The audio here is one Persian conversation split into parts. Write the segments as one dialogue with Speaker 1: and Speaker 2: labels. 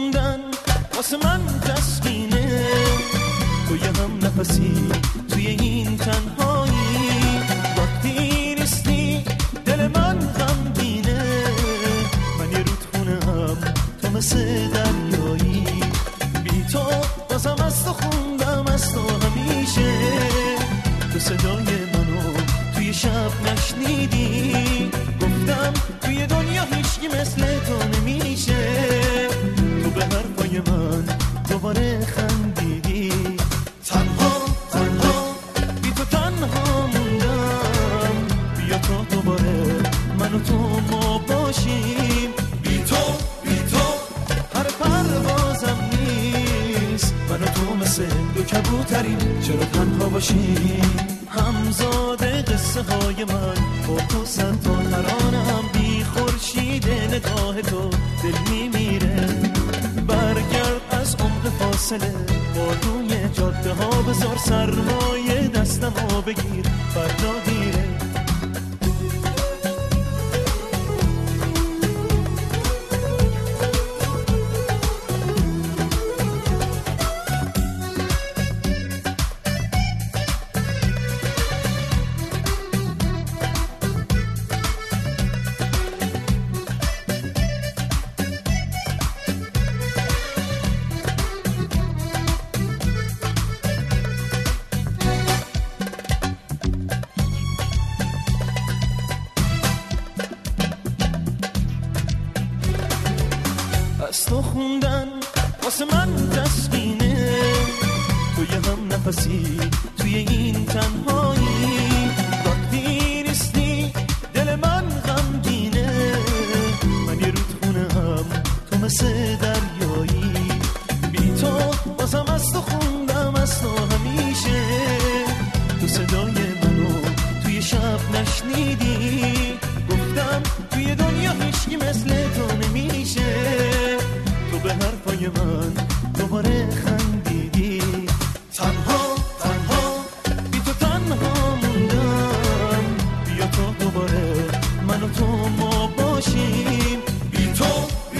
Speaker 1: خوندن واسه من تسکینه، تو یه هم نفسی توی این تنهایی، وقتی نیستی دل من غمگینه، من یه رودخونه هم تو مثل دریایی، بی تو بازم از تو خوندم از تو همیشه، تو صدای منو توی شب نشنیدی، گفتم توی دنیا هیچکی مثل تو نمیشه، تو به حرفای من دوباره خندیدی، تنها بی تو تنها موندم، بیا تو دوباره من و تو ما باشیم، بی تو هر پروازم نیست، من و تو مثل دو کبوتریم چرا تنها باشیم، همزاد قصه های من با تو صد تا ترانم، بی خورشید نگاه تو دل میمیره، برگرد از عمق فاصله با روی جاده ها، بذار سرمایه دستم ها بگیر فردا دیره، از تو خوندن واسه من تسکینه، تو یه هم نفسی توی این تنهایی، وقتی نیستی دل من غمگینه، من یه رودخونه هم تو مثل دریایی، بی تو بازم از تو خوندم از تو همیشه، تو صدای منو توی شب نشنیدی، گفتم توی دنیا هیچکی مثل تو نمیشه، تو به حرفای من دوباره خندیدی، تنها بی تو تنها موندم، بیا تو دوباره من و تو ما باشیم، بی تو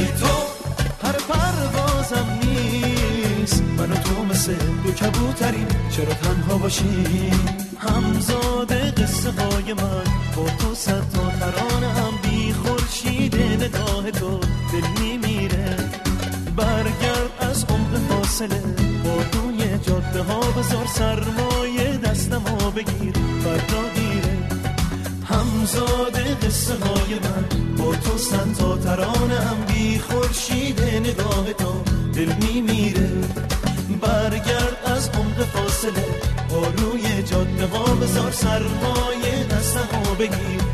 Speaker 1: هر پروازم نیست، من و تو مثل دو کبوتریم چرا تنها باشیم، همزاد قصه های من با تو صد تا ترانم، بی خورشید نگاه تو دل میمیره، برگرد از عمق فاصله با روی جاده ها، بذار سرمایه دستم ها بگیر فردا دیره، همزاد قصه های من با تو صد تا ترانم، بی خورشید نگاه تو دل میمیره، برگرد از عمق فاصله با روی جاده ها، بذار سرمایه دستم ها بگیر